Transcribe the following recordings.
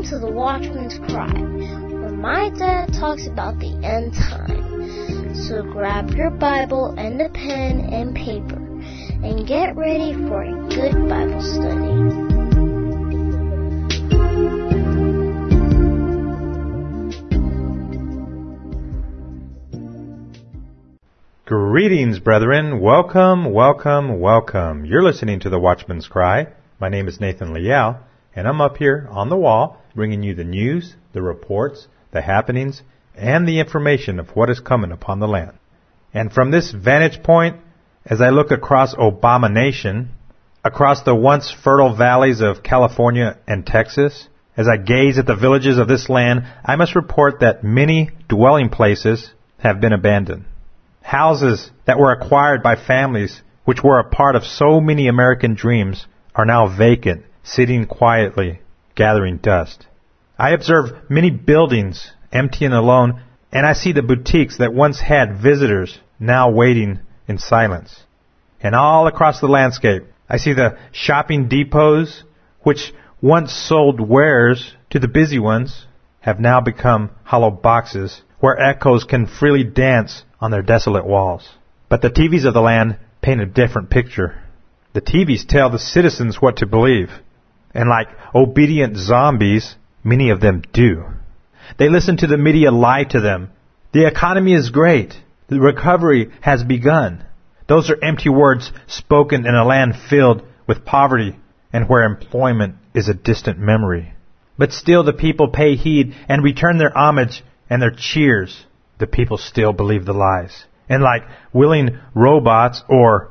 to the Watchman's Cry, where my dad talks about the end time. So grab your Bible and a pen and paper, and get ready for a good Bible study. Greetings, brethren. Welcome, welcome, welcome. You're listening to the Watchman's Cry. My name is Nathan Liao, and I'm up here on the wall bringing you the news, the reports, the happenings, and the information of what is coming upon the land. And from this vantage point, as I look across Obama Nation, across the once fertile valleys of California and Texas, as I gaze at the villages of this land, I must report that many dwelling places have been abandoned. Houses that were acquired by families which were a part of so many American dreams are now vacant, sitting quietly, gathering dust. I observe many buildings empty and alone, and I see the boutiques that once had visitors now waiting in silence. And all across the landscape, I see the shopping depots which once sold wares to the busy ones have now become hollow boxes where echoes can freely dance on their desolate walls. But the TVs of the land paint a different picture. The TVs tell the citizens what to believe. And like obedient zombies, many of them do. They listen to the media lie to them. The economy is great. The recovery has begun. Those are empty words spoken in a land filled with poverty and where employment is a distant memory. But still the people pay heed and return their homage and their cheers. The people still believe the lies. And like willing robots or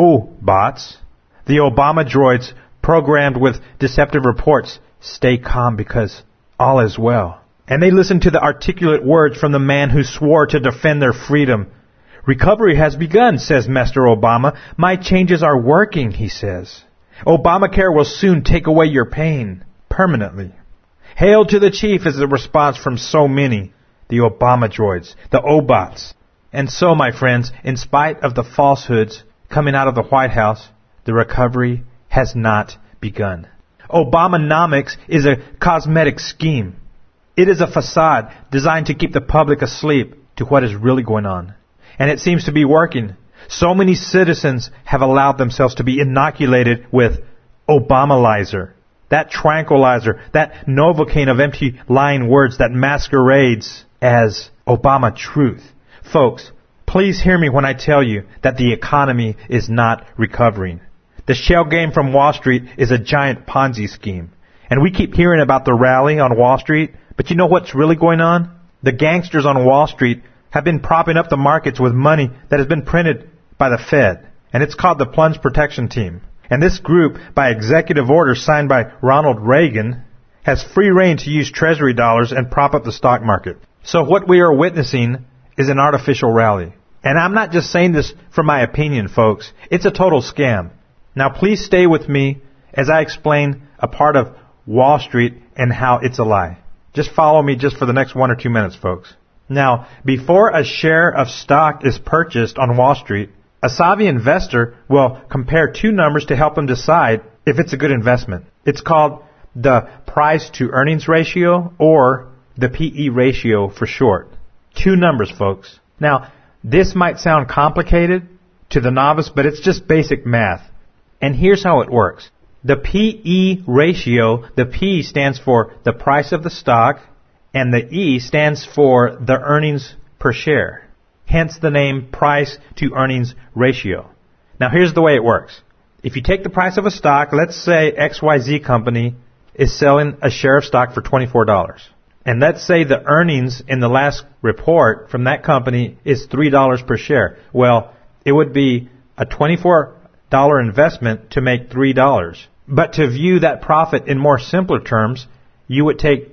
O-bots, the Obama droids programmed with deceptive reports stay calm because all is well. And they listen to the articulate words from the man who swore to defend their freedom. Recovery has begun, says Mr. Obama. My changes are working, he says. Obamacare will soon take away your pain permanently. Hail to the chief is the response from so many. The Obama droids, the O-bots. And so, my friends, in spite of the falsehoods coming out of the White House, the recovery has not begun. Obamonomics is a cosmetic scheme. It is a facade designed to keep the public asleep to what is really going on. And it seems to be working. So many citizens have allowed themselves to be inoculated with Obamalizer, that tranquilizer, that Novocaine of empty lying words that masquerades as Obama truth. Folks, please hear me when I tell you that the economy is not recovering. The shell game from Wall Street is a giant Ponzi scheme. And we keep hearing about the rally on Wall Street, but you know what's really going on? The gangsters on Wall Street have been propping up the markets with money that has been printed by the Fed. And it's called the Plunge Protection Team. And this group, by executive order signed by Ronald Reagan, has free rein to use Treasury dollars and prop up the stock market. So what we are witnessing is an artificial rally. And I'm not just saying this for my opinion, folks. It's a total scam. Now please stay with me as I explain a part of Wall Street and how it's a lie. Just follow me just for the next 1 or 2 minutes, folks. Now, before a share of stock is purchased on Wall Street, a savvy investor will compare two numbers to help him decide if it's a good investment. It's called the price-to-earnings ratio, or the PE ratio for short. Two numbers, folks. Now, this might sound complicated to the novice, but it's just basic math. And here's how it works. The PE ratio, the P stands for the price of the stock, and the E stands for the earnings per share. Hence the name price-to-earnings ratio. Now, here's the way it works. If you take the price of a stock, let's say XYZ company is selling a share of stock for $24. And let's say the earnings in the last report from that company is $3 per share. Well, it would be a $24 investment to make $3. But to view that profit in more simpler terms, you would take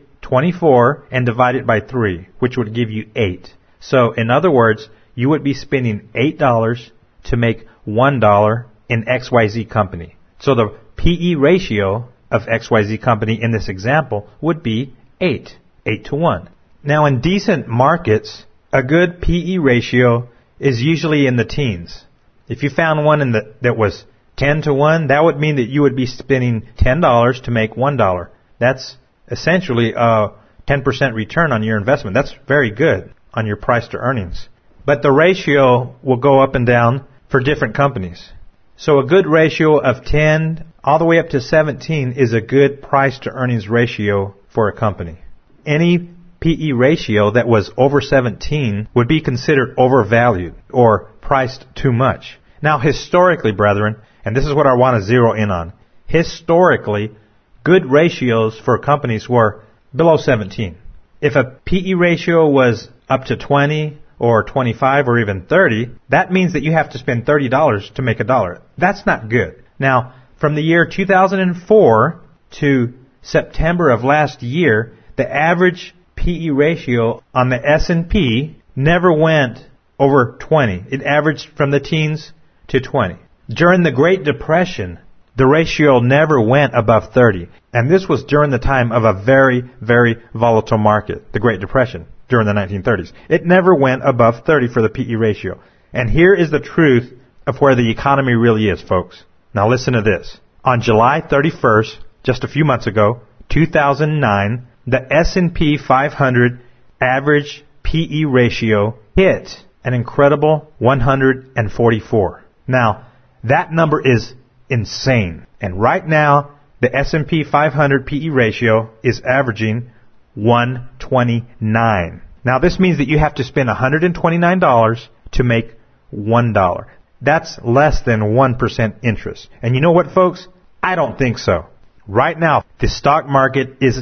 24 and divide it by 3, which would give you 8. So, in other words, you would be spending $8 to make $1 in XYZ company. So the PE ratio of XYZ company in this example would be 8 to 1. Now, in decent markets, a good PE ratio is usually in the teens. If you found one that was 10 to 1, that would mean that you would be spending $10 to make $1. That's essentially a 10% return on your investment. That's very good on your price to earnings. But the ratio will go up and down for different companies. So a good ratio of 10 all the way up to 17 is a good price to earnings ratio for a company. Any PE ratio that was over 17 would be considered overvalued or priced too much. Now, historically, brethren, and this is what I want to zero in on, historically, good ratios for companies were below 17. If a PE ratio was up to 20 or 25 or even 30, that means that you have to spend $30 to make a dollar. That's not good. Now, from the year 2004 to September of last year, the average PE ratio on the S&P never went over 20. It averaged from the teens to 20. During the Great Depression, the ratio never went above 30. And this was during the time of a very, very volatile market, the Great Depression, during the 1930s. It never went above 30 for the PE ratio. And here is the truth of where the economy really is, folks. Now listen to this. On July 31st, just a few months ago, 2009, the S&P 500 average PE ratio hit an incredible 144. Now, that number is insane. And right now, the S&P 500 PE ratio is averaging 129. Now, this means that you have to spend $129 to make $1. That's less than 1% interest. And you know what, folks? I don't think so. Right now, the stock market is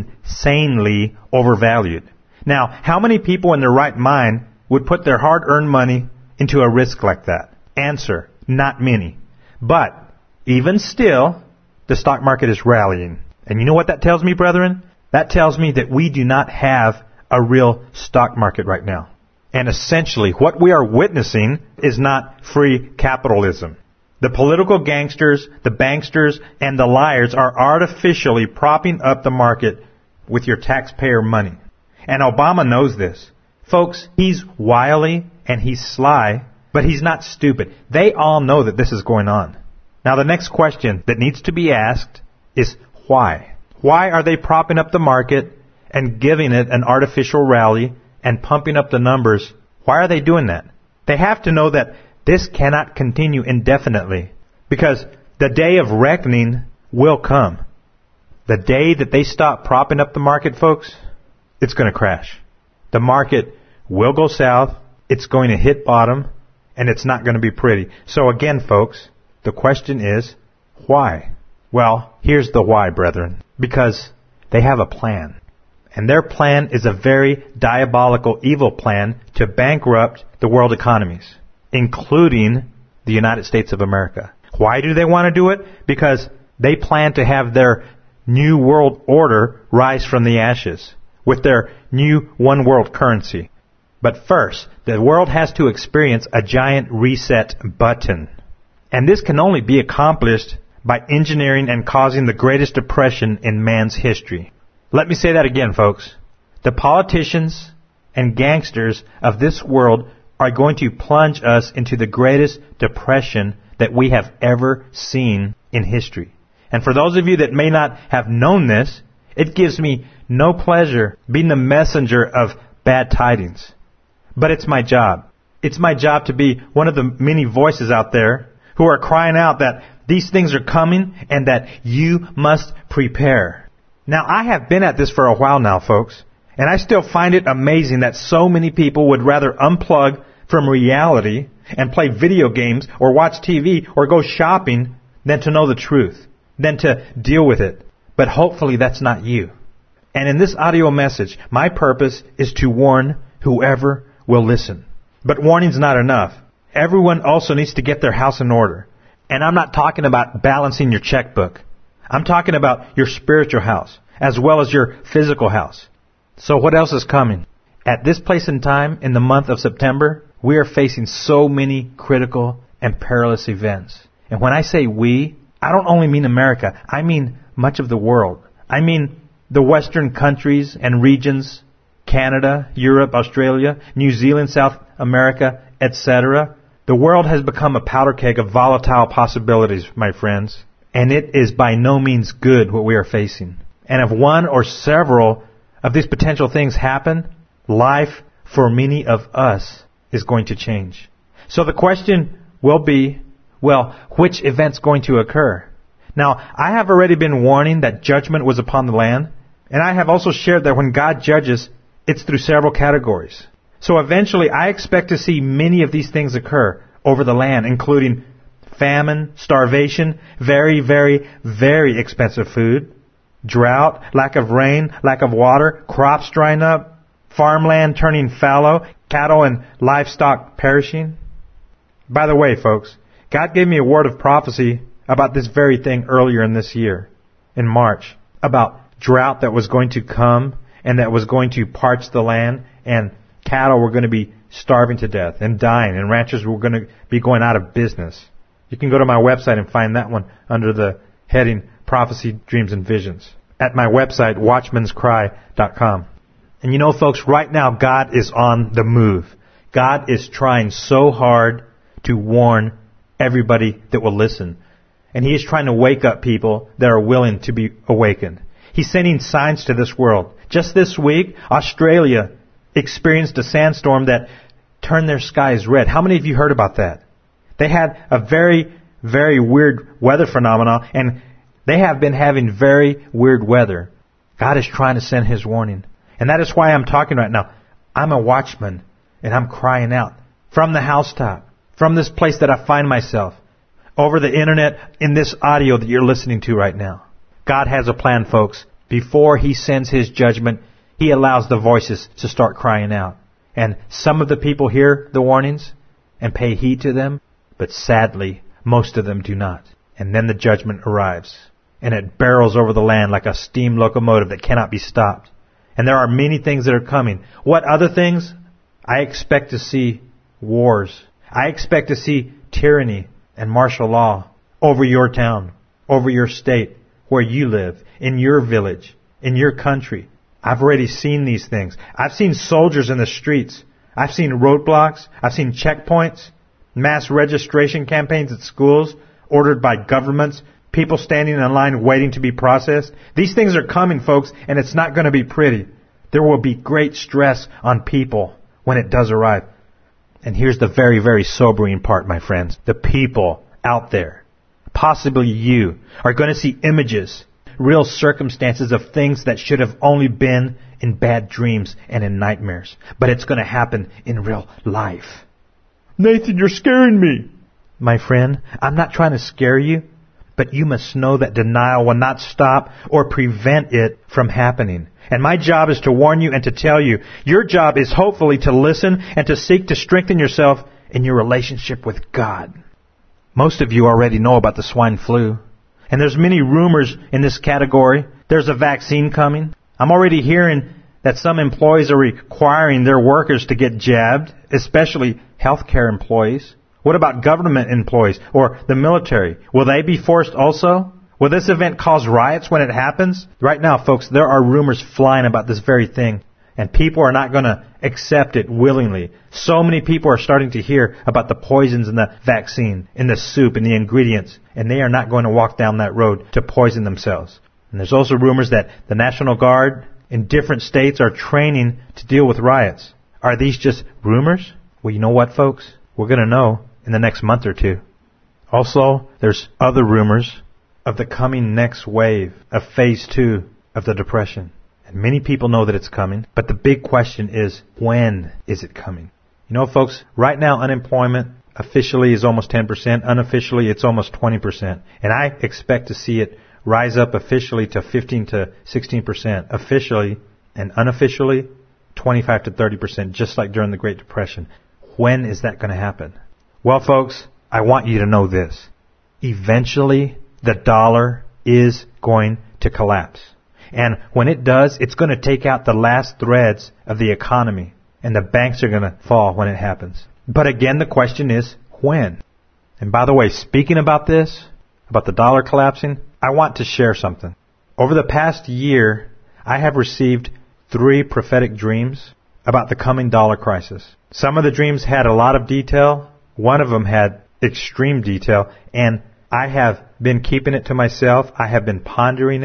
insanely overvalued. Now, how many people in their right mind would put their hard-earned money into a risk like that? Answer, not many. But even still, the stock market is rallying. And you know what that tells me, brethren? That tells me that we do not have a real stock market right now. And essentially, what we are witnessing is not free capitalism. The political gangsters, the banksters, and the liars are artificially propping up the market with your taxpayer money. And Obama knows this. Folks, he's wily and he's sly, but he's not stupid. They all know that this is going on. Now, the next question that needs to be asked is why? Why are they propping up the market and giving it an artificial rally and pumping up the numbers? Why are they doing that? They have to know that this cannot continue indefinitely because the day of reckoning will come. The day that they stop propping up the market, folks, it's going to crash. The market will go south, it's going to hit bottom, and it's not going to be pretty. So again, folks, the question is, why? Well, here's the why, brethren. Because they have a plan. And their plan is a very diabolical, evil plan to bankrupt the world economies, including the United States of America. Why do they want to do it? Because they plan to have their new world order rise from the ashes with their new one world currency. But first, the world has to experience a giant reset button. And this can only be accomplished by engineering and causing the greatest depression in man's history. Let me say that again, folks. The politicians and gangsters of this world are going to plunge us into the greatest depression that we have ever seen in history. And for those of you that may not have known this, it gives me no pleasure being the messenger of bad tidings. But it's my job. It's my job to be one of the many voices out there who are crying out that these things are coming and that you must prepare. Now, I have been at this for a while now, folks, and I still find it amazing that so many people would rather unplug from reality and play video games or watch TV or go shopping than to know the truth, than to deal with it. But hopefully that's not you. And in this audio message, my purpose is to warn whoever will listen. But warning's not enough. Everyone also needs to get their house in order. And I'm not talking about balancing your checkbook. I'm talking about your spiritual house, as well as your physical house. So what else is coming? At this place in time, in the month of September, we are facing so many critical and perilous events. And when I say we, I don't only mean America. I mean much of the world. I mean the Western countries and regions, Canada, Europe, Australia, New Zealand, South America, etc. The world has become a powder keg of volatile possibilities, my friends. And it is by no means good what we are facing. And if one or several of these potential things happen, life for many of us is going to change. So the question will be, well, which event's going to occur? Now, I have already been warning that judgment was upon the land, and I have also shared that when God judges, it's through several categories. So eventually, I expect to see many of these things occur over the land, including famine, starvation, very, very, very expensive food, drought, lack of rain, lack of water, crops drying up, farmland turning fallow, cattle and livestock perishing. By the way, folks, God gave me a word of prophecy about this very thing earlier in this year, in March, about drought that was going to come and that was going to parch the land, and cattle were going to be starving to death and dying, and ranchers were going to be going out of business. You can go to my website and find that one under the heading Prophecy, Dreams, and Visions at my website, watchmanscry.com. And you know, folks, right now God is on the move. God is trying so hard to warn everybody that will listen. And He is trying to wake up people that are willing to be awakened. He's sending signs to this world. Just this week, Australia experienced a sandstorm that turned their skies red. How many of you heard about that? They had a very, very weird weather phenomenon, and they have been having very weird weather. God is trying to send His warning. And that is why I'm talking right now. I'm a watchman, and I'm crying out from the housetop, from this place that I find myself, over the internet, in this audio that you're listening to right now. God has a plan, folks. Before He sends His judgment, He allows the voices to start crying out. And some of the people hear the warnings and pay heed to them, but sadly, most of them do not. And then the judgment arrives, and it barrels over the land like a steam locomotive that cannot be stopped. And there are many things that are coming. What other things? I expect to see wars. I expect to see tyranny and martial law over your town, over your state, where you live, in your village, in your country. I've already seen these things. I've seen soldiers in the streets. I've seen roadblocks. I've seen checkpoints, mass registration campaigns at schools ordered by governments, people standing in line waiting to be processed. These things are coming, folks, and it's not going to be pretty. There will be great stress on people when it does arrive. And here's the very, very sobering part, my friends. The people out there, possibly you, are going to see images, real circumstances of things that should have only been in bad dreams and in nightmares. But it's going to happen in real life. Nathan, you're scaring me. My friend, I'm not trying to scare you, but you must know that denial will not stop or prevent it from happening. And my job is to warn you and to tell you. Your job is hopefully to listen and to seek to strengthen yourself in your relationship with God. Most of you already know about the swine flu. And there's many rumors in this category. There's a vaccine coming. I'm already hearing that some employees are requiring their workers to get jabbed, especially healthcare employees. What about government employees or the military? Will they be forced also? Will this event cause riots when it happens? Right now, folks, there are rumors flying about this very thing, and people are not going to accept it willingly. So many people are starting to hear about the poisons in the vaccine, in the soup, in the ingredients, and they are not going to walk down that road to poison themselves. And there's also rumors that the National Guard in different states are training to deal with riots. Are these just rumors? Well, you know what, folks? We're going to know in the next month or two. Also, there's other rumors of the coming next wave of phase 2 of the Depression. And many people know that it's coming, but the big question is, when is it coming? You know, folks, right now unemployment officially is almost 10%. Unofficially, it's almost 20%. And I expect to see it rise up officially to 15 to 16%. Officially and unofficially, 25 to 30%, just like during the Great Depression. When is that going to happen? Well, folks, I want you to know this. Eventually, the dollar is going to collapse. And when it does, it's going to take out the last threads of the economy. And the banks are going to fall when it happens. But again, the question is, when? And by the way, speaking about this, about the dollar collapsing, I want to share something. Over the past year, I have received 3 prophetic dreams about the coming dollar crisis. Some of the dreams had a lot of detail. One of them had extreme detail. And I have been keeping it to myself. I have been pondering it.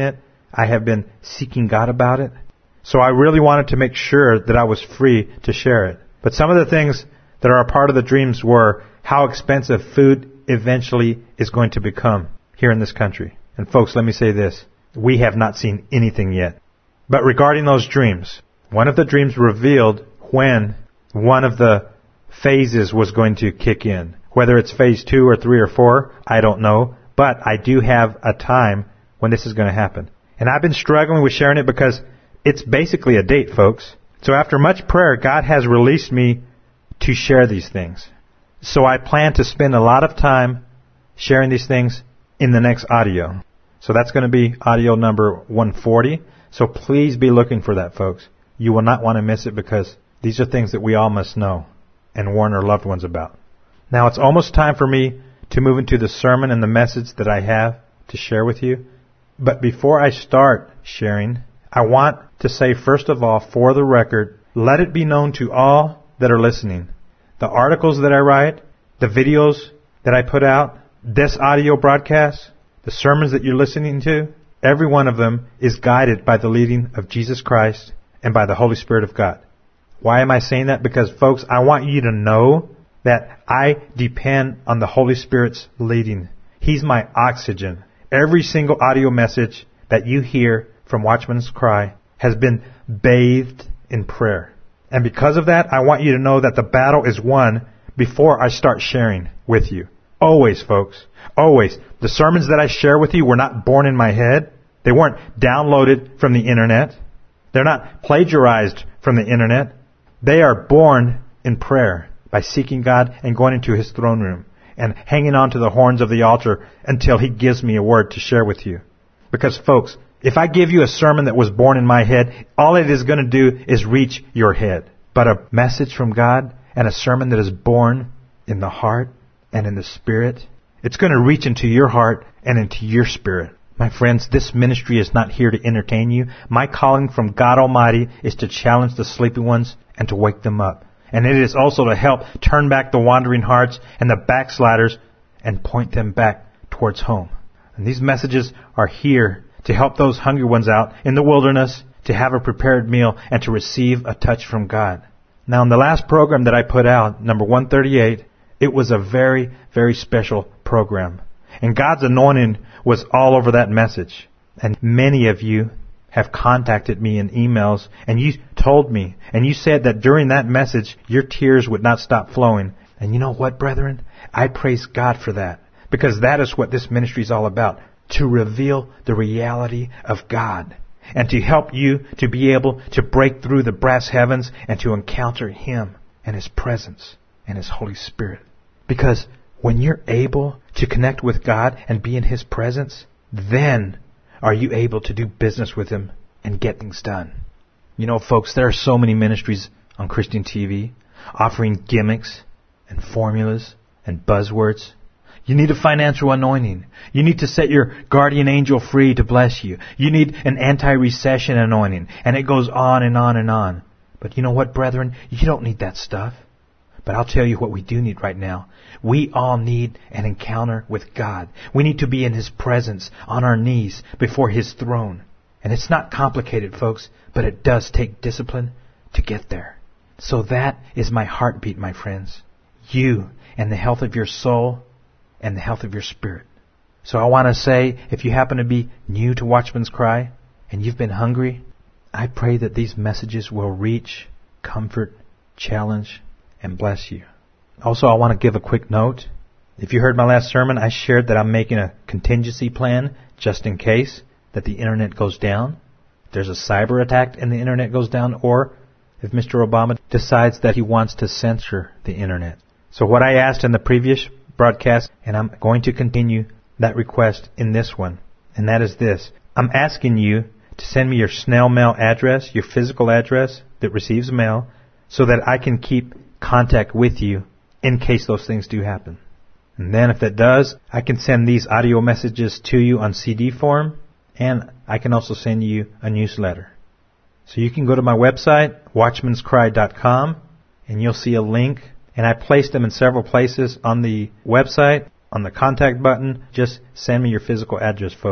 I have been seeking God about it. So I really wanted to make sure that I was free to share it. But some of the things that are a part of the dreams were how expensive food eventually is going to become here in this country. And folks, let me say this. We have not seen anything yet. But regarding those dreams, one of the dreams revealed when one of the phases was going to kick in. Whether it's phase 2 or 3 or 4, I don't know. But I do have a time when this is going to happen. And I've been struggling with sharing it because it's basically a date, folks. So after much prayer, God has released me to share these things. So I plan to spend a lot of time sharing these things in the next audio. So that's going to be audio number 140. So please be looking for that, folks. You will not want to miss it because these are things that we all must know and warn our loved ones about. Now it's almost time for me to move into the sermon and the message that I have to share with you. But before I start sharing, I want to say, first of all, for the record, let it be known to all that are listening. The articles that I write, the videos that I put out, this audio broadcast, the sermons that you're listening to, every one of them is guided by the leading of Jesus Christ and by the Holy Spirit of God. Why am I saying that? Because, folks, I want you to know that I depend on the Holy Spirit's leading. He's my oxygen. Every single audio message that you hear from Watchman's Cry has been bathed in prayer. And because of that, I want you to know that the battle is won before I start sharing with you. Always, folks. Always. The sermons that I share with you were not born in my head. They weren't downloaded from the internet. They're not plagiarized from the internet. They are born in prayer by seeking God and going into His throne room and hanging on to the horns of the altar until He gives me a word to share with you. Because, folks, if I give you a sermon that was born in my head, all it is going to do is reach your head. But a message from God and a sermon that is born in the heart and in the spirit, it's going to reach into your heart and into your spirit. My friends, this ministry is not here to entertain you. My calling from God Almighty is to challenge the sleeping ones and to wake them up. And it is also to help turn back the wandering hearts and the backsliders and point them back towards home. And these messages are here to help those hungry ones out in the wilderness to have a prepared meal and to receive a touch from God. Now, in the last program that I put out, number 138, it was a very, very special program. And God's anointing was all over that message. And many of you have contacted me in emails, and you told me, and you said that during that message, your tears would not stop flowing. And you know what, brethren? I praise God for that, because that is what this ministry is all about, to reveal the reality of God, and to help you to be able to break through the brass heavens and to encounter Him and His presence and His Holy Spirit. Because when you're able to connect with God and be in His presence, then are you able to do business with Him and get things done. You know, folks, there are so many ministries on Christian TV offering gimmicks and formulas and buzzwords. You need a financial anointing. You need to set your guardian angel free to bless you. You need an anti-recession anointing. And it goes on and on and on. But you know what, brethren? You don't need that stuff. But I'll tell you what we do need right now. We all need an encounter with God. We need to be in His presence on our knees before His throne. And it's not complicated, folks, but it does take discipline to get there. So that is my heartbeat, my friends. You and the health of your soul and the health of your spirit. So I want to say, if you happen to be new to Watchman's Cry and you've been hungry, I pray that these messages will reach, comfort, challenge, and bless you. Also, I want to give a quick note. If you heard my last sermon, I shared that I'm making a contingency plan just in case that the internet goes down. If there's a cyber attack and the internet goes down, or if Mr. Obama decides that he wants to censor the internet. So what I asked in the previous broadcast, and I'm going to continue that request in this one, and that is this. I'm asking you to send me your snail mail address, your physical address that receives mail, so that I can keep contact with you in case those things do happen. And then if that does, I can send these audio messages to you on CD form, and I can also send you a newsletter. So you can go to my website, watchmanscry.com, and you'll see a link. And I placed them in several places on the website, on the contact button. Just send me your physical address, folks.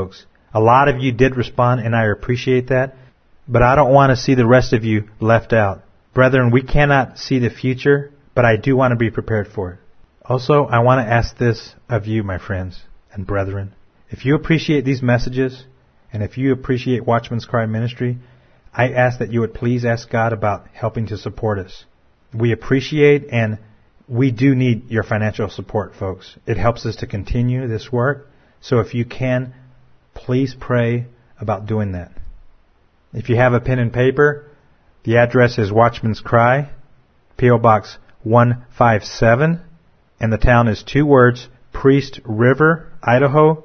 A lot of you did respond, and I appreciate that. But I don't want to see the rest of you left out. Brethren, we cannot see the future, but I do want to be prepared for it. Also, I want to ask this of you, my friends and brethren. If you appreciate these messages, and if you appreciate Watchman's Cry Ministry, I ask that you would please ask God about helping to support us. We appreciate and we do need your financial support, folks. It helps us to continue this work. So if you can, please pray about doing that. If you have a pen and paper, the address is Watchman's Cry, P.O. Box 157, and the town is 2 words, Priest River, Idaho,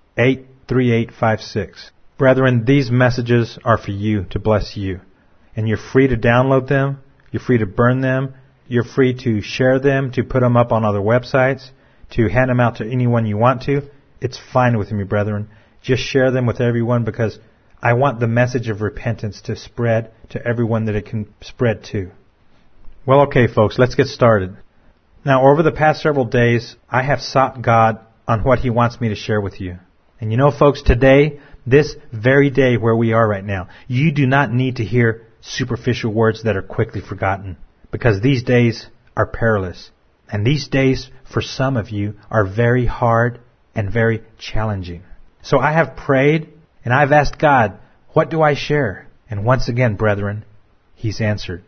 83856. Brethren, these messages are for you, to bless you. And you're free to download them. You're free to burn them. You're free to share them, to put them up on other websites, to hand them out to anyone you want to. It's fine with me, brethren. Just share them with everyone because I want the message of repentance to spread to everyone that it can spread to. Well, okay, folks, let's get started. Now, over the past several days, I have sought God on what He wants me to share with you. And you know, folks, today, this very day where we are right now, you do not need to hear superficial words that are quickly forgotten, because these days are perilous. And these days, for some of you, are very hard and very challenging. So I have prayed, and I've asked God, what do I share? And once again, brethren, He's answered.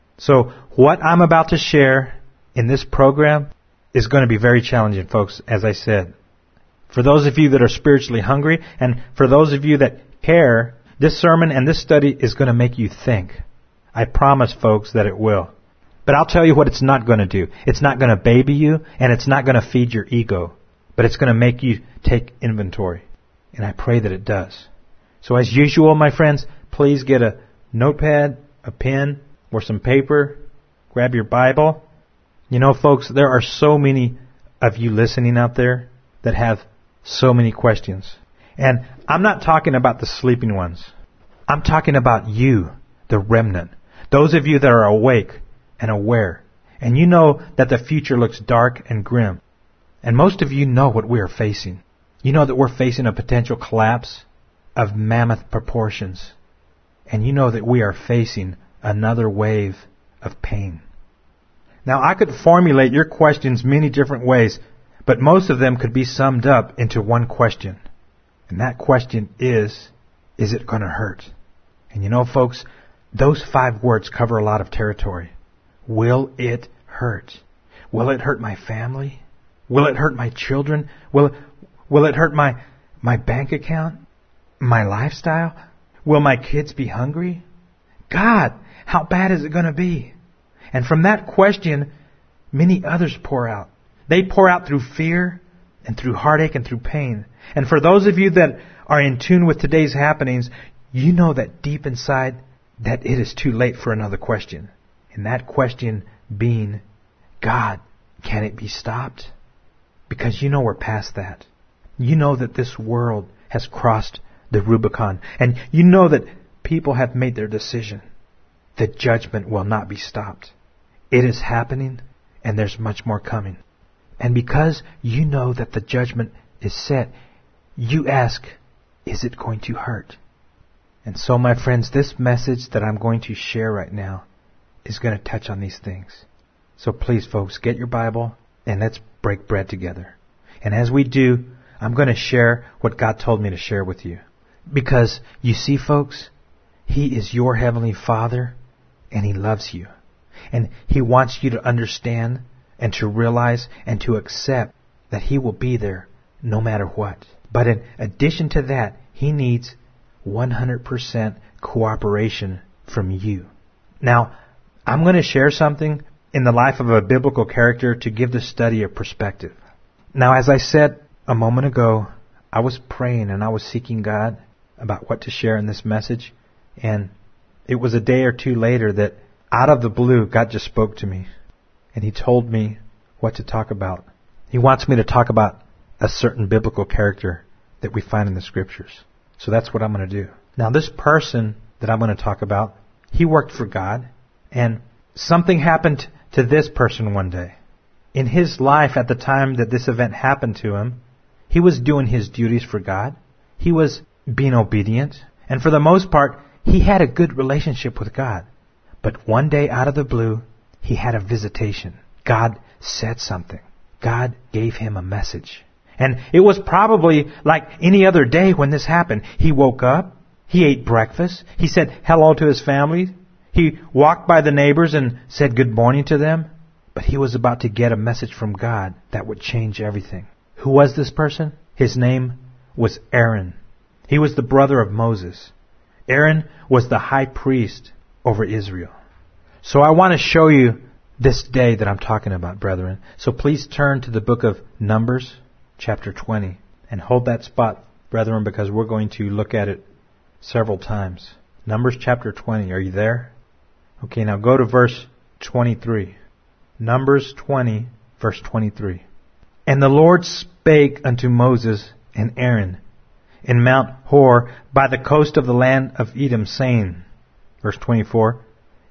So what I'm about to share in this program is going to be very challenging, folks, as I said. For those of you that are spiritually hungry, and for those of you that care, this sermon and this study is going to make you think. I promise, folks, that it will. But I'll tell you what it's not going to do. It's not going to baby you, and it's not going to feed your ego. But it's going to make you take inventory. And I pray that it does. So as usual, my friends, please get a notepad, a pen, or some paper. Grab your Bible. You know, folks, there are so many of you listening out there that have so many questions. And I'm not talking about the sleeping ones. I'm talking about you, the remnant. Those of you that are awake and aware. And you know that the future looks dark and grim. And most of you know what we are facing. You know that we're facing a potential collapse of mammoth proportions. And you know that we are facing another wave of pain. Now, I could formulate your questions many different ways, but most of them could be summed up into one question. And that question is it going to hurt? And you know, folks, those 5 words cover a lot of territory. Will it hurt? Will it hurt my family? Will it hurt my children? Will it hurt my bank account? My lifestyle? Will my kids be hungry? God, how bad is it going to be? And from that question, many others pour out. They pour out through fear and through heartache and through pain. And for those of you that are in tune with today's happenings, you know that deep inside that it is too late for another question. And that question being, God, can it be stopped? Because you know we're past that. You know that this world has crossed the Rubicon. And you know that people have made their decision. The judgment will not be stopped. It is happening, and there's much more coming. And because you know that the judgment is set, you ask, is it going to hurt? And so, my friends, this message that I'm going to share right now is going to touch on these things. So please, folks, get your Bible and let's break bread together. And as we do, I'm going to share what God told me to share with you. Because, you see, folks, He is your Heavenly Father, and He loves you. And He wants you to understand and to realize and to accept that He will be there no matter what. But in addition to that, He needs 100% cooperation from you. Now, I'm going to share something in the life of a biblical character to give the study a perspective. Now, as I said a moment ago, I was praying and I was seeking God about what to share in this message. And it was a day or two later that out of the blue, God just spoke to me. And He told me what to talk about. He wants me to talk about a certain biblical character that we find in the Scriptures. So that's what I'm going to do. Now, this person that I'm going to talk about, he worked for God. And something happened to this person one day. In his life at the time that this event happened to him, he was doing his duties for God. He was being obedient. And for the most part, he had a good relationship with God. But one day out of the blue, he had a visitation. God said something. God gave him a message. And it was probably like any other day when this happened. He woke up. He ate breakfast. He said hello to his family. He walked by the neighbors and said good morning to them. But he was about to get a message from God that would change everything. Who was this person? His name was Aaron. He was the brother of Moses. Aaron was the high priest over Israel. So I want to show you this day that I'm talking about, brethren. So please turn to the book of Numbers, chapter 20. And hold that spot, brethren, because we're going to look at it several times. Numbers chapter 20. Are you there? Okay, now go to verse 23. Numbers 20, verse 23. And the Lord spake unto Moses and Aaron in Mount Hor by the coast of the land of Edom, saying, verse 24,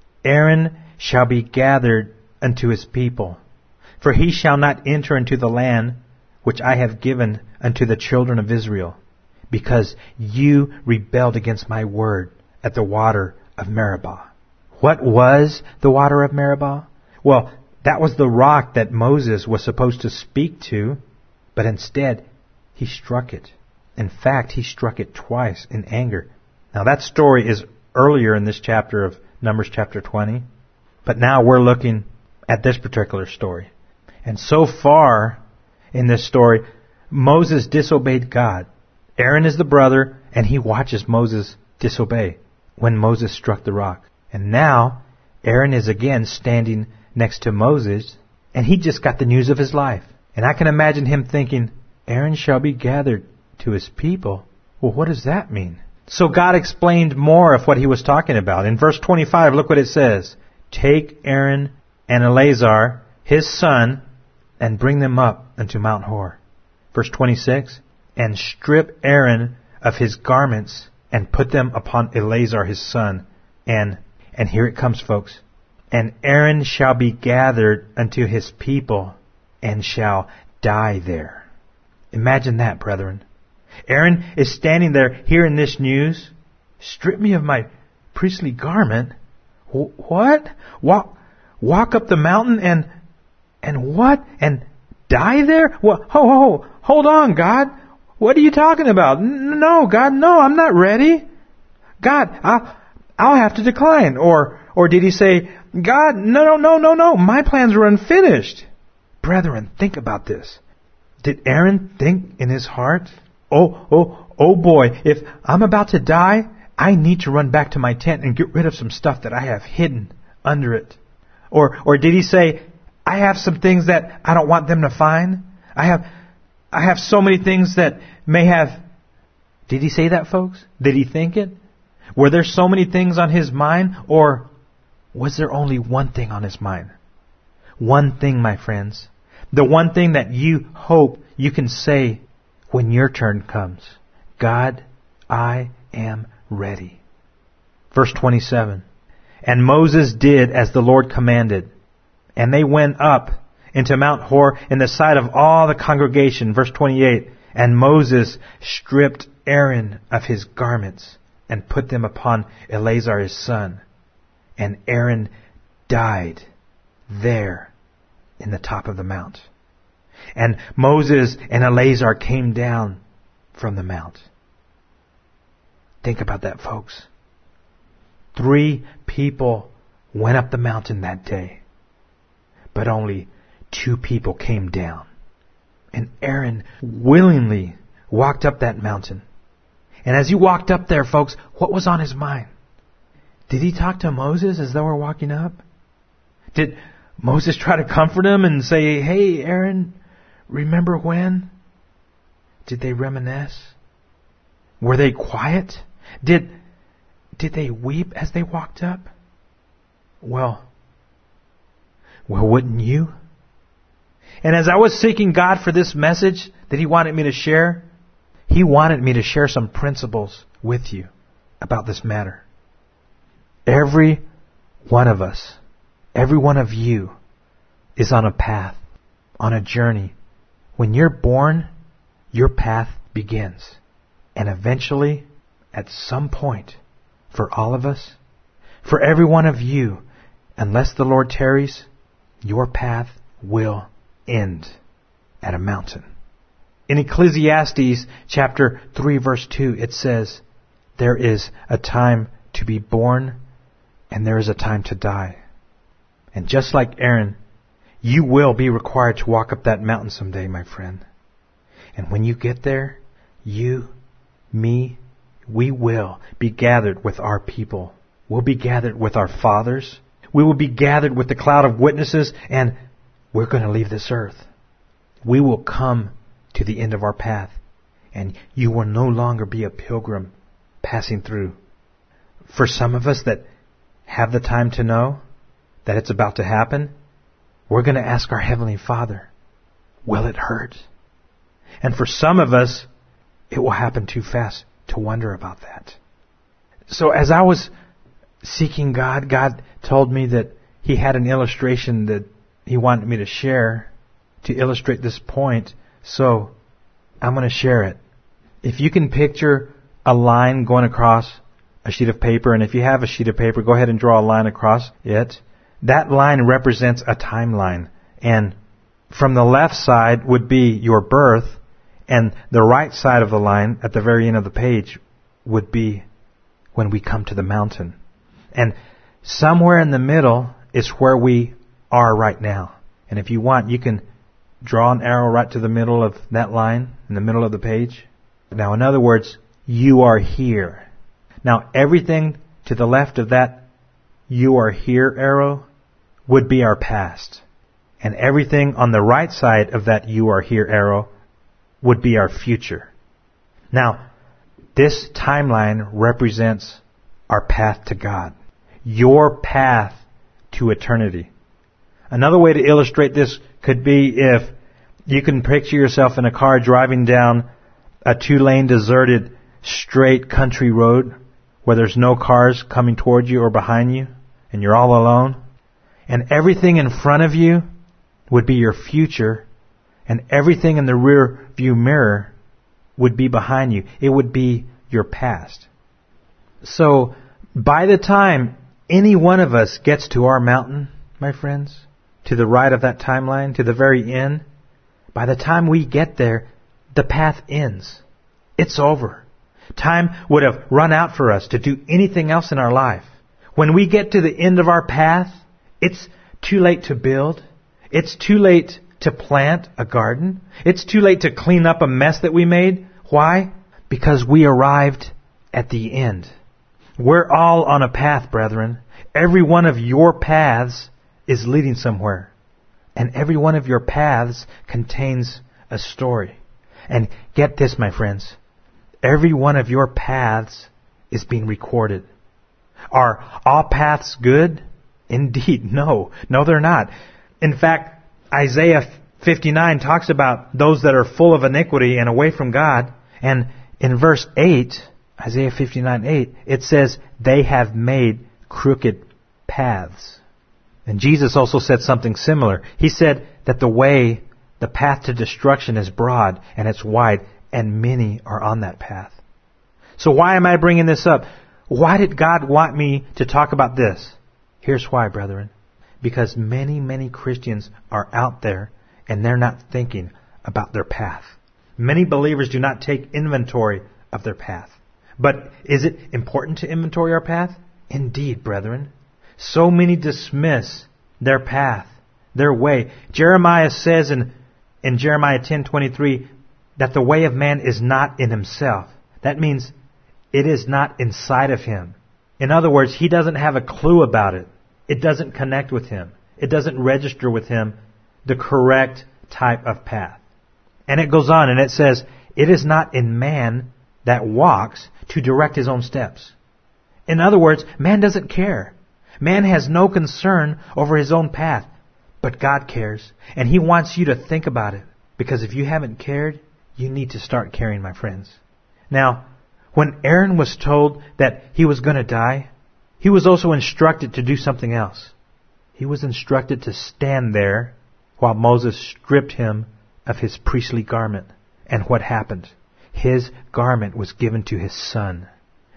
Aaron shall be gathered unto his people, for he shall not enter into the land which I have given unto the children of Israel, because you rebelled against my word at the water of Meribah. What was the water of Meribah? Well, that was the rock that Moses was supposed to speak to, but instead he struck it. In fact, he struck it twice in anger. Now that story is earlier in this chapter of Numbers chapter 20, but now we're looking at this particular story. And so far in this story, Moses disobeyed God. Aaron is the brother, and he watches Moses disobey when Moses struck the rock. And now Aaron is again standing next to Moses, and he just got the news of his life. And I can imagine him thinking, Aaron shall be gathered to his people. Well, what does that mean? So God explained more of what he was talking about. In verse 25, look what it says. Take Aaron and Eleazar, his son, and bring them up unto Mount Hor. Verse 26, and strip Aaron of his garments and put them upon Eleazar his son. And here it comes, folks. And Aaron shall be gathered unto his people and shall die there. Imagine that, brethren. Aaron is standing there hearing this news. Strip me of my priestly garment. What? Walk up the mountain and what? And die there? Well, hold on, God. What are you talking about? No, God, no, I'm not ready. God, I'll have to decline. Or did he say, God, no, my plans are unfinished. Brethren, think about this. Did Aaron think in his heart, oh boy, if I'm about to die, I need to run back to my tent and get rid of some stuff that I have hidden under it? Or did he say, I have some things that I don't want them to find? I have so many things that may have... Did he say that, folks? Did he think it? Were there so many things on his mind? Or was there only one thing on his mind? One thing, my friends. The one thing that you hope you can say when your turn comes. God, I am ready. Verse 27. And Moses did as the Lord commanded. And they went up into Mount Hor in the sight of all the congregation. Verse 28. And Moses stripped Aaron of his garments and put them upon Eleazar his son. And Aaron died there in the top of the mount. And Moses and Eleazar came down from the mount. Think about that, folks. 3 people went up the mountain that day, but only 2 people came down. And Aaron willingly walked up that mountain. And as he walked up there, folks, what was on his mind? Did he talk to Moses as they were walking up? Did Moses try to comfort him and say, hey, Aaron, remember when? Did they reminisce? Were they quiet? Did they weep as they walked up? Well, wouldn't you? And as I was seeking God for this message that He wanted me to share, He wanted me to share some principles with you about this matter. Every one of us, every one of you is on a path, on a journey. When you're born, your path begins. And eventually, at some point, for all of us, for every one of you, unless the Lord tarries, your path will end at a mountain. In Ecclesiastes chapter 3 verse 2, it says, there is a time to be born and there is a time to die. And just like Aaron, you will be required to walk up that mountain someday, my friend. And when you get there, you, me, we will be gathered with our people. We'll be gathered with our fathers. We will be gathered with the cloud of witnesses, and we're going to leave this earth. We will come to the end of our path, and you will no longer be a pilgrim passing through. For some of us that have the time to know that it's about to happen, we're going to ask our Heavenly Father, will it hurt? And for some of us, it will happen too fast to wonder about that. So as I was seeking God, God told me that He had an illustration that He wanted me to share to illustrate this point. So I'm going to share it. If you can picture a line going across a sheet of paper, and if you have a sheet of paper, go ahead and draw a line across it. That line represents a timeline. And from the left side would be your birth, and the right side of the line at the very end of the page would be when we come to the mountain. And somewhere in the middle is where we are right now. And if you want, you can draw an arrow right to the middle of that line, in the middle of the page. Now, in other words, you are here. Now, everything to the left of that you are here arrow would be our past. And everything on the right side of that you are here arrow would be our future. Now, this timeline represents our path to God. Your path to eternity. Another way to illustrate this could be if you can picture yourself in a car driving down a 2-lane deserted straight country road where there's no cars coming towards you or behind you and you're all alone. And everything in front of you would be your future, and everything in the rear view mirror would be behind you. It would be your past. So by the time any one of us gets to our mountain, my friends, to the right of that timeline, to the very end, by the time we get there, the path ends. It's over. Time would have run out for us to do anything else in our life. When we get to the end of our path, it's too late to build. It's too late to plant a garden. It's too late to clean up a mess that we made. Why? Because we arrived at the end. We're all on a path, brethren. Every one of your paths is leading somewhere. And every one of your paths contains a story. And get this, my friends. Every one of your paths is being recorded. Are all paths good? Indeed, no. No, they're not. In fact, Isaiah 59 talks about those that are full of iniquity and away from God. And in verse 8, Isaiah 59:8, it says, they have made crooked paths. And Jesus also said something similar. He said that the path to destruction is broad and it's wide, and many are on that path. So why am I bringing this up? Why did God want me to talk about this? Here's why, brethren. Because many, many Christians are out there and they're not thinking about their path. Many believers do not take inventory of their path. But is it important to inventory our path? Indeed, brethren. So many dismiss their path, their way. Jeremiah says in Jeremiah 10:23 that the way of man is not in himself. That means it is not inside of him. In other words, he doesn't have a clue about it. It doesn't connect with him. It doesn't register with him the correct type of path. And it goes on and it says, it is not in man that walks to direct his own steps. In other words, man doesn't care. Man has no concern over his own path. But God cares. And He wants you to think about it. Because if you haven't cared, you need to start caring, my friends. Now, when Aaron was told that he was going to die, he was also instructed to do something else. He was instructed to stand there while Moses stripped him of his priestly garment. And what happened? His garment was given to his son.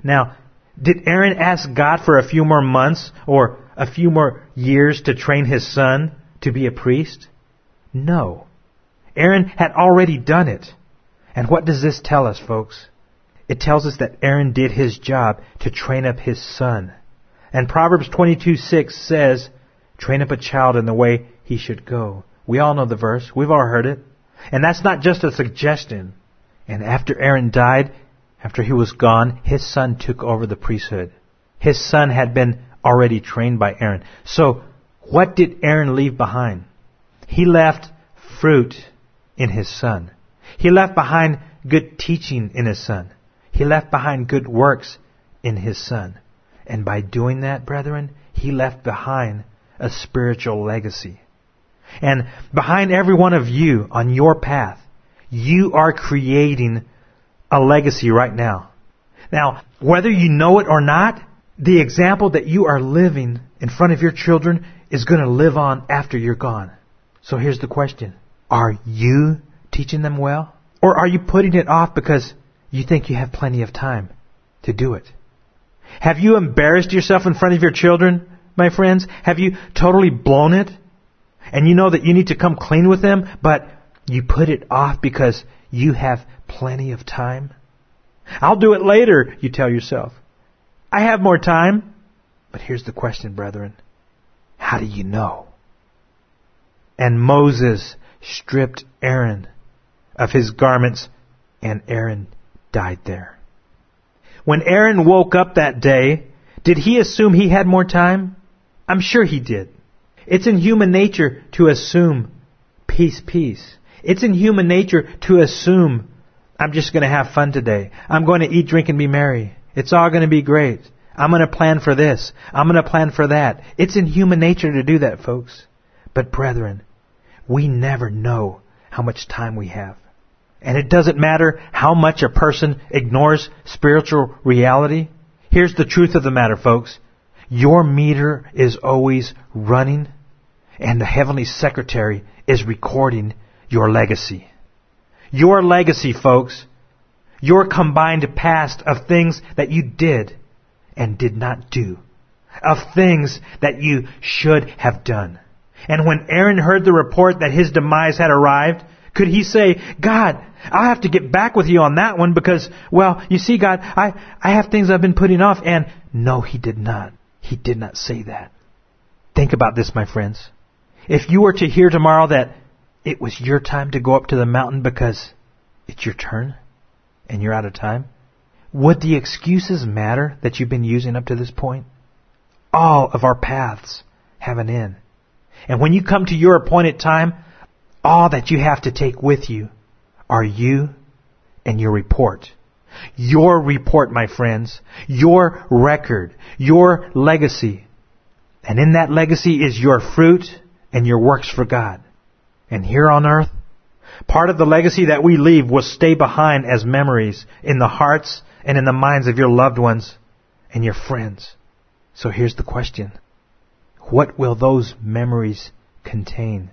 Now, did Aaron ask God for a few more months or a few more years to train his son to be a priest? No. Aaron had already done it. And what does this tell us, folks? It tells us that Aaron did his job to train up his son. And Proverbs 22:6 says, train up a child in the way he should go. We all know the verse. We've all heard it. And that's not just a suggestion. And after Aaron died, after he was gone, his son took over the priesthood. His son had been already trained by Aaron. So, what did Aaron leave behind? He left fruit in his son. He left behind good teaching in his son. He left behind good works in his son. And by doing that, brethren, he left behind a spiritual legacy. And behind every one of you on your path, you are creating a legacy right now. Now, whether you know it or not, the example that you are living in front of your children is going to live on after you're gone. So here's the question. Are you teaching them well? Or are you putting it off because you think you have plenty of time to do it? Have you embarrassed yourself in front of your children, my friends? Have you totally blown it? And you know that you need to come clean with them, but you put it off because you have plenty of time? I'll do it later, you tell yourself. I have more time. But here's the question, brethren. How do you know? And Moses stripped Aaron of his garments, and Aaron died there. When Aaron woke up that day, did he assume he had more time? I'm sure he did. It's in human nature to assume peace, peace. It's in human nature to assume I'm just going to have fun today. I'm going to eat, drink, and be merry. It's all going to be great. I'm going to plan for this. I'm going to plan for that. It's in human nature to do that, folks. But brethren, we never know how much time we have. And it doesn't matter how much a person ignores spiritual reality. Here's the truth of the matter, folks. Your meter is always running, and the Heavenly Secretary is recording your legacy. Your legacy, folks. Your combined past of things that you did and did not do. Of things that you should have done. And when Aaron heard the report that his demise had arrived, could he say, God, I'll have to get back with you on that one because, well, you see, God, I have things I've been putting off. And no, he did not. He did not say that. Think about this, my friends. If you were to hear tomorrow that it was your time to go up to the mountain because it's your turn and you're out of time, would the excuses matter that you've been using up to this point? All of our paths have an end. And when you come to your appointed time, all that you have to take with you are you and your report. Your report, my friends. Your record. Your legacy. And in that legacy is your fruit and your works for God. And here on earth, part of the legacy that we leave will stay behind as memories in the hearts and in the minds of your loved ones and your friends. So here's the question. What will those memories contain?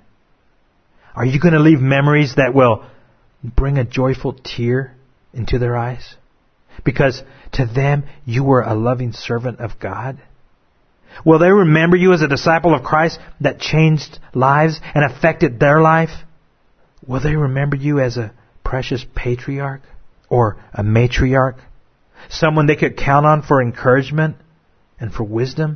Are you going to leave memories that will bring a joyful tear into their eyes? Because to them, you were a loving servant of God? Will they remember you as a disciple of Christ that changed lives and affected their life? Will they remember you as a precious patriarch or a matriarch? Someone they could count on for encouragement and for wisdom?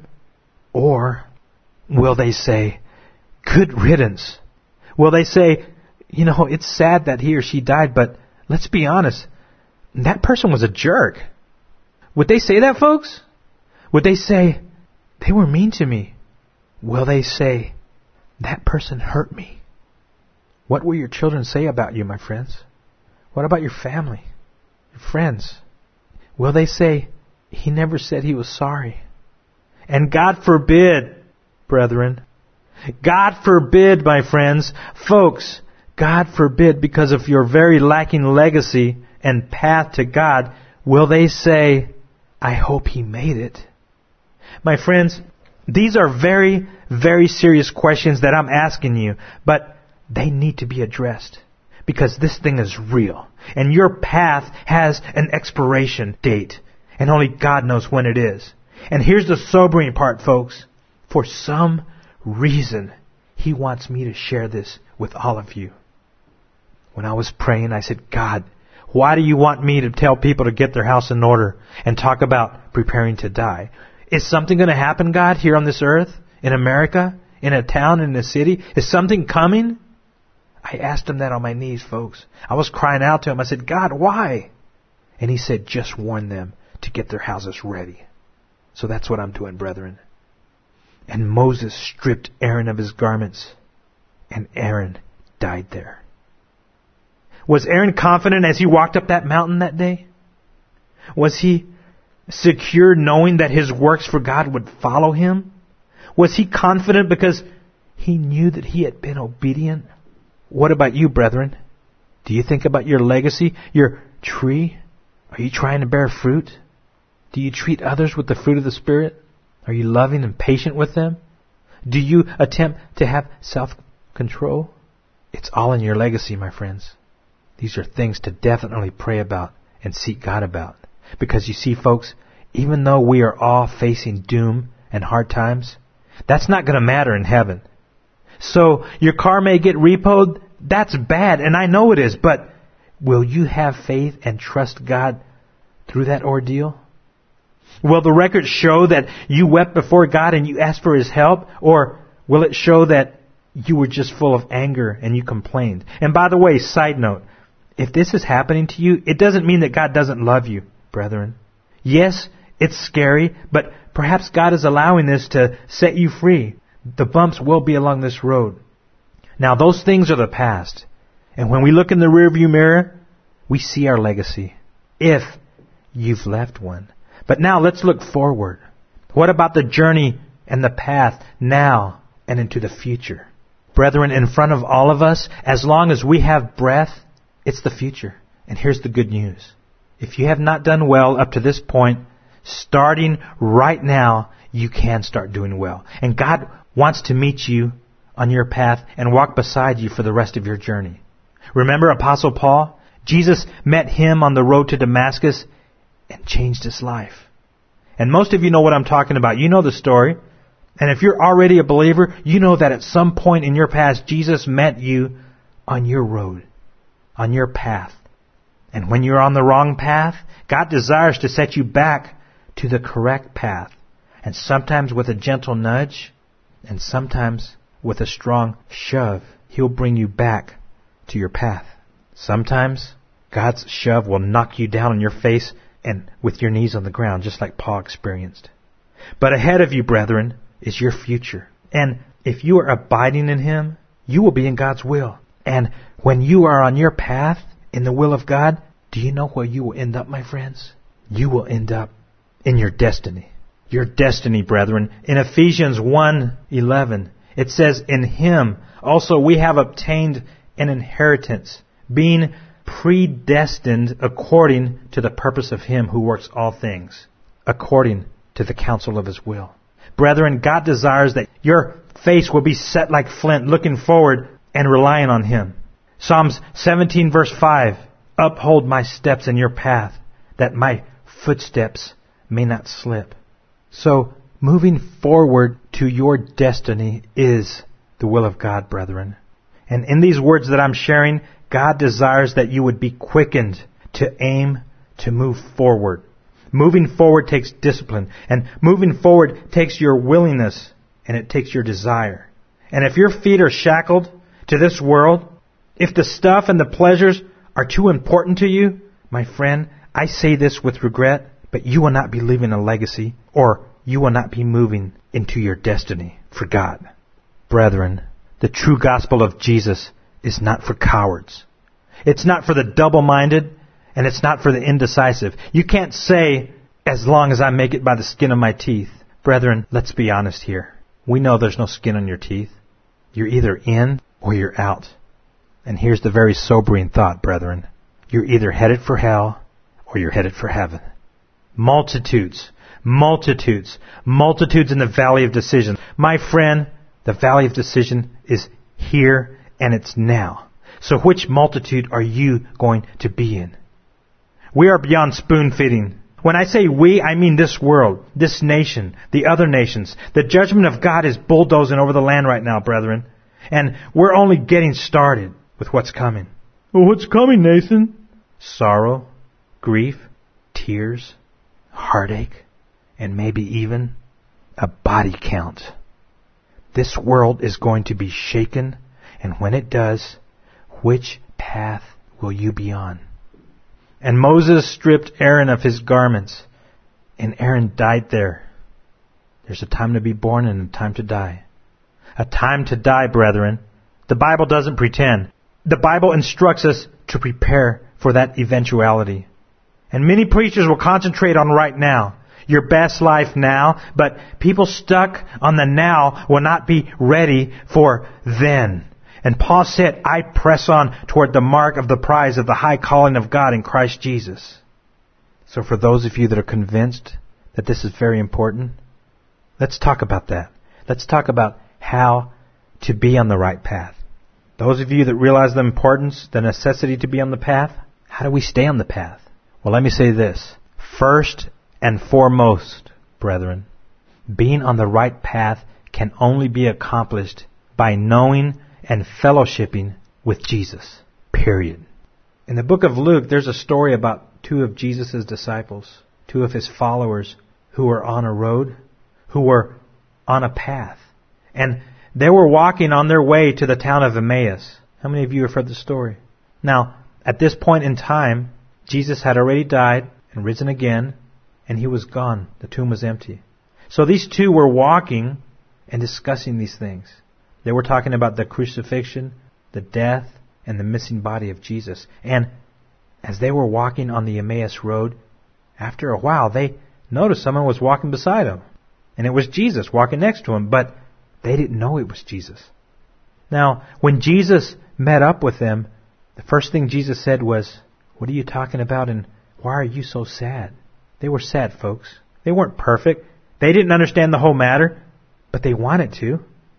Or will they say, good riddance? Will they say, you know, it's sad that he or she died, but let's be honest, that person was a jerk. Would they say that, folks? Would they say, they were mean to me? Will they say, that person hurt me? What will your children say about you, my friends? What about your family, your friends? Will they say, he never said he was sorry? And God forbid, brethren, God forbid, my friends, folks, God forbid, because of your very lacking legacy and path to God, will they say, I hope he made it? My friends, these are very, very serious questions that I'm asking you, but they need to be addressed because this thing is real and your path has an expiration date. And only God knows when it is. And here's the sobering part, folks. For some reason, He wants me to share this with all of you. When I was praying, I said, God, why do you want me to tell people to get their house in order and talk about preparing to die? Is something going to happen, God, here on this earth, in America, in a town, in a city? Is something coming? I asked Him that on my knees, folks. I was crying out to Him. I said, God, why? And He said, just warn them to get their houses ready. So that's what I'm doing, brethren. And Moses stripped Aaron of his garments, and Aaron died there. Was Aaron confident as he walked up that mountain that day? Was he secure knowing that his works for God would follow him? Was he confident because he knew that he had been obedient? What about you, brethren? Do you think about your legacy, your tree? Are you trying to bear fruit? Do you treat others with the fruit of the Spirit? Are you loving and patient with them? Do you attempt to have self-control? It's all in your legacy, my friends. These are things to definitely pray about and seek God about. Because you see, folks, even though we are all facing doom and hard times, that's not going to matter in heaven. So your car may get repoed. That's bad, and I know it is. But will you have faith and trust God through that ordeal? Will the record show that you wept before God and you asked for His help? Or will it show that you were just full of anger and you complained? And by the way, side note, if this is happening to you, it doesn't mean that God doesn't love you, brethren. Yes, it's scary, but perhaps God is allowing this to set you free. The bumps will be along this road. Now, those things are the past. And when we look in the rearview mirror, we see our legacy, if you've left one. But now let's look forward. What about the journey and the path now and into the future? Brethren, in front of all of us, as long as we have breath, it's the future. And here's the good news. If you have not done well up to this point, starting right now, you can start doing well. And God wants to meet you on your path and walk beside you for the rest of your journey. Remember Apostle Paul? Jesus met him on the road to Damascus and changed his life. And most of you know what I'm talking about. You know the story. And if you're already a believer, you know that at some point in your past, Jesus met you on your road, on your path. And when you're on the wrong path, God desires to set you back to the correct path. And sometimes with a gentle nudge, and sometimes with a strong shove, He'll bring you back to your path. Sometimes God's shove will knock you down on your face and with your knees on the ground, just like Paul experienced. But ahead of you, brethren, is your future. And if you are abiding in Him, you will be in God's will. And when you are on your path in the will of God, do you know where you will end up, my friends? You will end up in your destiny. Your destiny, brethren. In Ephesians 1:11, it says, in Him also we have obtained an inheritance, being predestined according to the purpose of Him who works all things, according to the counsel of His will. Brethren, God desires that your face will be set like flint, looking forward and relying on Him. Psalms 17 verse 5, uphold my steps in your path, that my footsteps may not slip. So, moving forward to your destiny is the will of God, brethren. And in these words that I'm sharing, God desires that you would be quickened to aim to move forward. Moving forward takes discipline, and moving forward takes your willingness, and it takes your desire. And if your feet are shackled to this world, if the stuff and the pleasures are too important to you, my friend, I say this with regret, but you will not be leaving a legacy, or you will not be moving into your destiny for God. Brethren, the true gospel of Jesus is not for cowards. It's not for the double-minded, and it's not for the indecisive. You can't say, as long as I make it by the skin of my teeth. Brethren, let's be honest here. We know there's no skin on your teeth. You're either in or you're out. And here's the very sobering thought, brethren. You're either headed for hell or you're headed for heaven. Multitudes in the valley of decision. My friend, the valley of decision is here and it's now. So which multitude are you going to be in? We are beyond spoon feeding. When I say we, I mean this world, this nation, the other nations. The judgment of God is bulldozing over the land right now, brethren. And we're only getting started with what's coming. Well, what's coming, Nathan? Sorrow, grief, tears, heartache, and maybe even a body count. This world is going to be shaken, and when it does, which path will you be on? And Moses stripped Aaron of his garments, and Aaron died there. There's a time to be born and a time to die. A time to die, brethren. The Bible doesn't pretend. The Bible instructs us to prepare for that eventuality. And many preachers will concentrate on right now, your best life now, but people stuck on the now will not be ready for then. And Paul said, I press on toward the mark of the prize of the high calling of God in Christ Jesus. So for those of you that are convinced that this is very important, let's talk about that. Let's talk about how to be on the right path. Those of you that realize the importance, the necessity to be on the path, how do we stay on the path? Well, let me say this. First and foremost, brethren, being on the right path can only be accomplished by knowing and fellowshipping with Jesus. Period. In the book of Luke, there's a story about two of Jesus' disciples, two of his followers who were on a road, who were on a path. And they were walking on their way to the town of Emmaus. How many of you have heard the story? Now, at this point in time, Jesus had already died and risen again, and he was gone. The tomb was empty. So these two were walking and discussing these things. They were talking about the crucifixion, the death, and the missing body of Jesus. And as they were walking on the Emmaus road, after a while, they noticed someone was walking beside them. And it was Jesus walking next to him, but they didn't know it was Jesus. Now, when Jesus met up with them, the first thing Jesus said was, what are you talking about and why are you so sad? They were sad, folks. They weren't perfect. They didn't understand the whole matter, but they wanted to.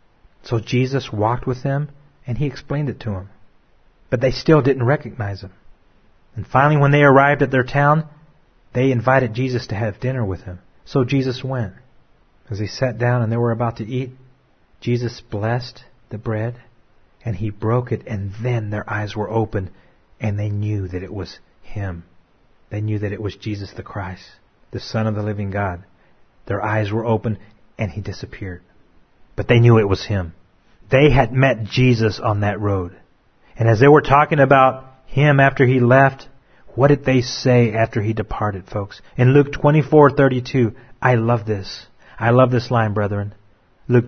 So Jesus walked with them and he explained it to them. But they still didn't recognize him. And finally, when they arrived at their town, they invited Jesus to have dinner with him. So Jesus went. As they sat down and they were about to eat, Jesus blessed the bread and he broke it, and then their eyes were opened and they knew that it was him. They knew that it was Jesus the Christ, the Son of the living God. Their eyes were open and he disappeared. But they knew it was him. They had met Jesus on that road. And as they were talking about him after he left, what did they say after he departed, folks? In Luke 24:32, I love this. I love this line, brethren. Luke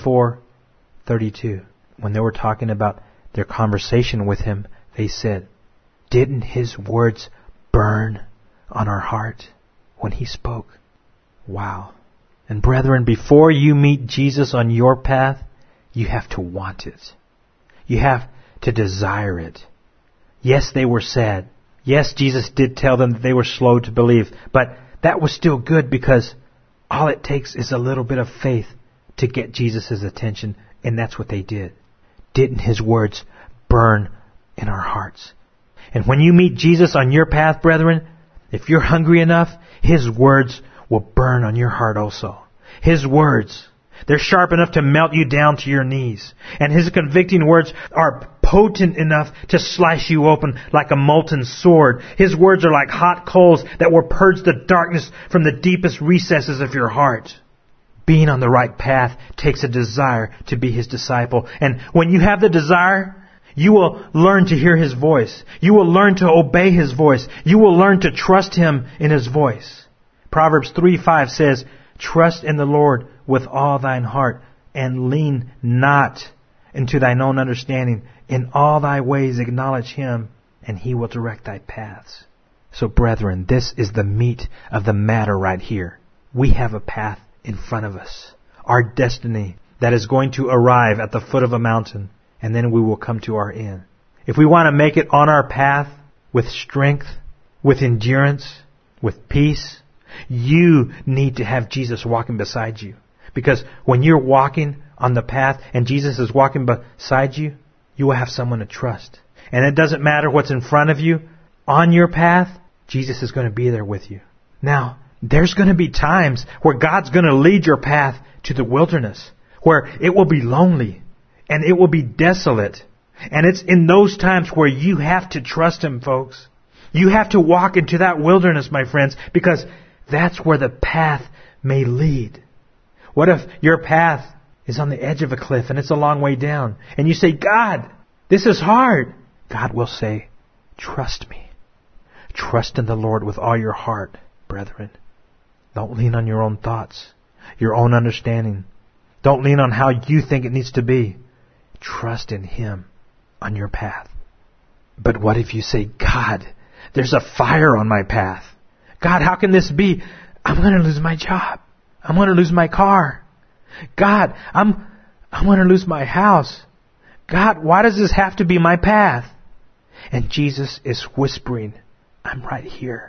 24:32. When they were talking about their conversation with him, they said, didn't his words burn on our heart when he spoke? Wow. And brethren, before you meet Jesus on your path, you have to want it. You have to desire it. Yes, they were sad. Yes, Jesus did tell them that they were slow to believe, but that was still good because all it takes is a little bit of faith to get Jesus' attention, and that's what they did. Didn't his words burn in our hearts? And when you meet Jesus on your path, brethren, if you're hungry enough, his words will burn on your heart also. His words, they're sharp enough to melt you down to your knees. And his convicting words are potent enough to slice you open like a molten sword. His words are like hot coals that will purge the darkness from the deepest recesses of your heart. Being on the right path takes a desire to be his disciple. And when you have the desire, you will learn to hear his voice. You will learn to obey his voice. You will learn to trust him in his voice. Proverbs 3:5 says, trust in the Lord with all thine heart, and lean not into thine own understanding. In all thy ways acknowledge him, and he will direct thy paths. So brethren, this is the meat of the matter right here. We have a path in front of us. Our destiny that is going to arrive at the foot of a mountain, and then we will come to our end. If we want to make it on our path with strength, with endurance, with peace, you need to have Jesus walking beside you. Because when you're walking on the path and Jesus is walking beside you, you will have someone to trust. And it doesn't matter what's in front of you. On your path, Jesus is going to be there with you. Now, there's going to be times where God's going to lead your path to the wilderness, where it will be lonely and it will be desolate. And it's in those times where you have to trust Him, folks. You have to walk into that wilderness, my friends, because that's where the path may lead. What if your path is on the edge of a cliff and it's a long way down, and you say, God, this is hard? God will say, trust me. Trust in the Lord with all your heart, brethren. Don't lean on your own thoughts, your own understanding. Don't lean on how you think it needs to be. Trust in Him on your path. But what if you say, God, there's a fire on my path. God, how can this be? I'm going to lose my job. I'm going to lose my car. God, I'm going to lose my house. God, why does this have to be my path? And Jesus is whispering, I'm right here.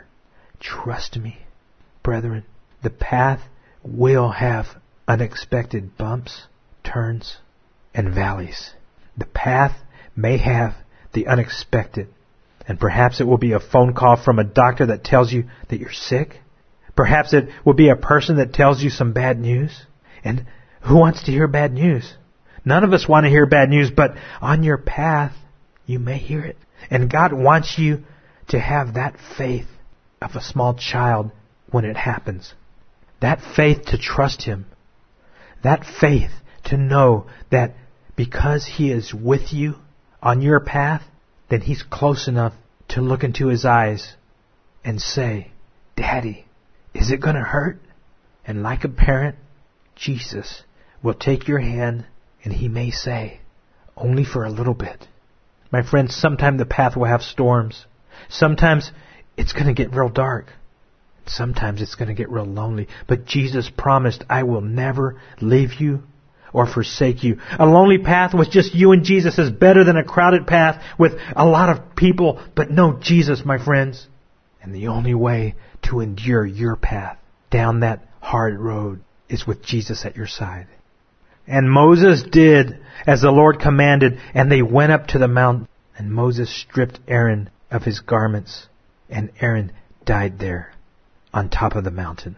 Trust me. Brethren, the path will have unexpected bumps, turns, and valleys. The path may have the unexpected. And perhaps it will be a phone call from a doctor that tells you that you're sick. Perhaps it will be a person that tells you some bad news. And who wants to hear bad news? None of us want to hear bad news, but on your path, you may hear it. And God wants you to have that faith of a small child when it happens. That faith to trust Him. That faith to know that because He is with you on your path, then He's close enough to look into His eyes and say, Daddy, is it going to hurt? And like a parent, Jesus will take your hand and He may say, only for a little bit. My friends, sometimes the path will have storms. Sometimes it's going to get real dark. Sometimes it's going to get real lonely. But Jesus promised, I will never leave you or forsake you. A lonely path with just you and Jesus is better than a crowded path with a lot of people, but no Jesus, my friends. And the only way to endure your path down that hard road is with Jesus at your side. And Moses did as the Lord commanded, and they went up to the mountain. And Moses stripped Aaron of his garments, and Aaron died there on top of the mountain.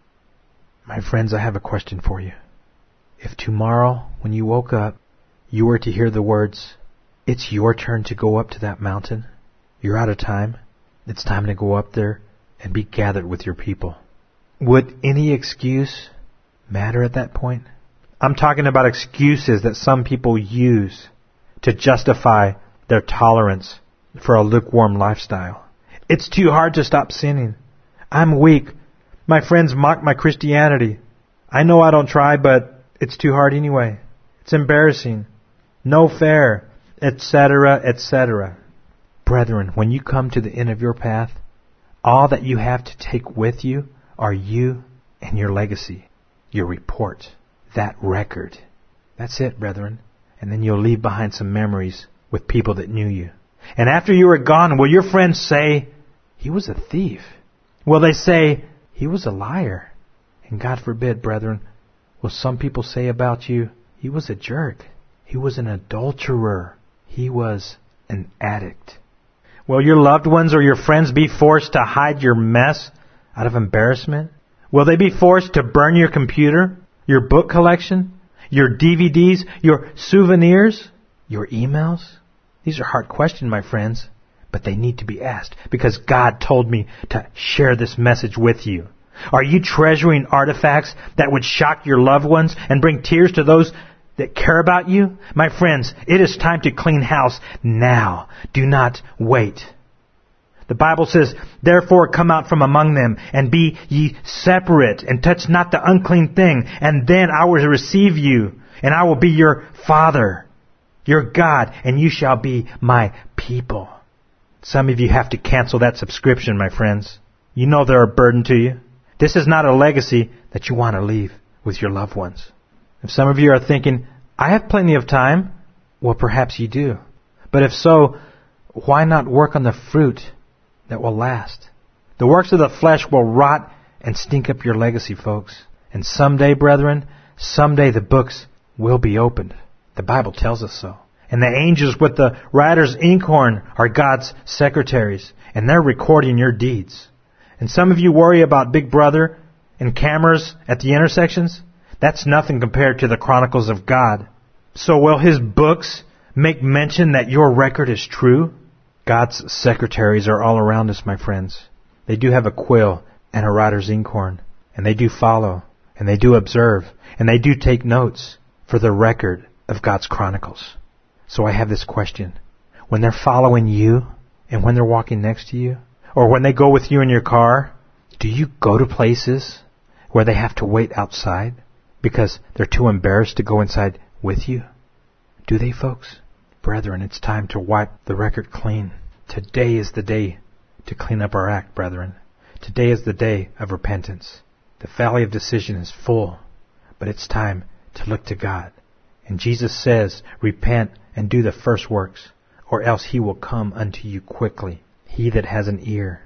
My friends, I have a question for you. If tomorrow, when you woke up, you were to hear the words, it's your turn to go up to that mountain, you're out of time, it's time to go up there and be gathered with your people, would any excuse matter at that point? I'm talking about excuses that some people use to justify their tolerance for a lukewarm lifestyle. It's too hard to stop sinning. I'm weak. My friends mock my Christianity. I know I don't try, but it's too hard anyway. It's embarrassing. No fair, etc., etc. Brethren, when you come to the end of your path, all that you have to take with you are you and your legacy, your report, that record. That's it, brethren. And then you'll leave behind some memories with people that knew you. And after you are gone, will your friends say, he was a thief? Will they say, he was a liar? And God forbid, brethren, will some people say about you, he was a jerk? He was an adulterer. He was an addict. Will your loved ones or your friends be forced to hide your mess out of embarrassment? Will they be forced to burn your computer, your book collection, your DVDs, your souvenirs, your emails? These are hard questions, my friends, but they need to be asked because God told me to share this message with you. Are you treasuring artifacts that would shock your loved ones and bring tears to those that care about you? My friends, it is time to clean house now. Do not wait. The Bible says, therefore come out from among them and be ye separate and touch not the unclean thing, and then I will receive you and I will be your Father, your God, and you shall be my people. Some of you have to cancel that subscription, my friends. You know they're a burden to you. This is not a legacy that you want to leave with your loved ones. If some of you are thinking, I have plenty of time, well, perhaps you do. But if so, why not work on the fruit that will last? The works of the flesh will rot and stink up your legacy, folks. And someday, brethren, someday the books will be opened. The Bible tells us so. And the angels with the writer's inkhorn are God's secretaries, and they're recording your deeds. And some of you worry about Big Brother and cameras at the intersections. That's nothing compared to the Chronicles of God. So will His books make mention that your record is true? God's secretaries are all around us, my friends. They do have a quill and a writer's inkhorn, and they do follow, and they do observe, and they do take notes for the record of God's chronicles. So I have this question. When they're following you, and when they're walking next to you, or when they go with you in your car, do you go to places where they have to wait outside because they're too embarrassed to go inside with you? Do they, folks? Brethren, it's time to wipe the record clean. Today is the day to clean up our act, brethren. Today is the day of repentance. The valley of decision is full, but it's time to look to God. And Jesus says, repent and do the first works, or else He will come unto you quickly. He that has an ear,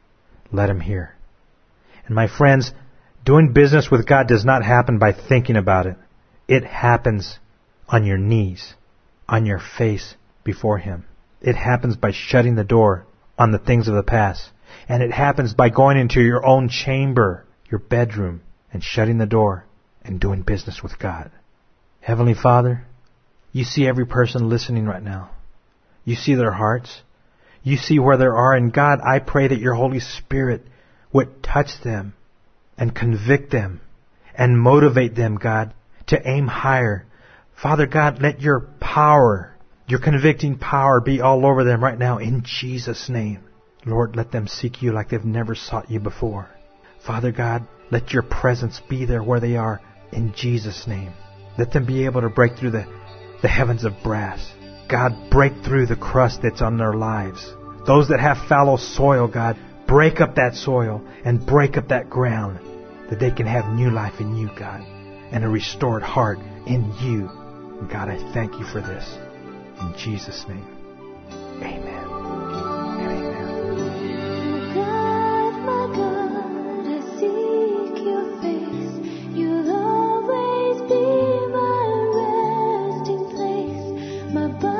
let him hear. And my friends, doing business with God does not happen by thinking about it. It happens on your knees, on your face before Him. It happens by shutting the door on the things of the past. And it happens by going into your own chamber, your bedroom, and shutting the door and doing business with God. Heavenly Father, You see every person listening right now. You see their hearts. You see where they are. And God, I pray that Your Holy Spirit would touch them and convict them and motivate them, God, to aim higher. Father God, let Your power, Your convicting power be all over them right now in Jesus' name. Lord, let them seek You like they've never sought You before. Father God, let Your presence be there where they are in Jesus' name. Let them be able to break through the heavens of brass. God, break through the crust that's on their lives. Those that have fallow soil, God, break up that soil and break up that ground that they can have new life in You, God, and a restored heart in You. And God, I thank You for this. In Jesus' name, amen. My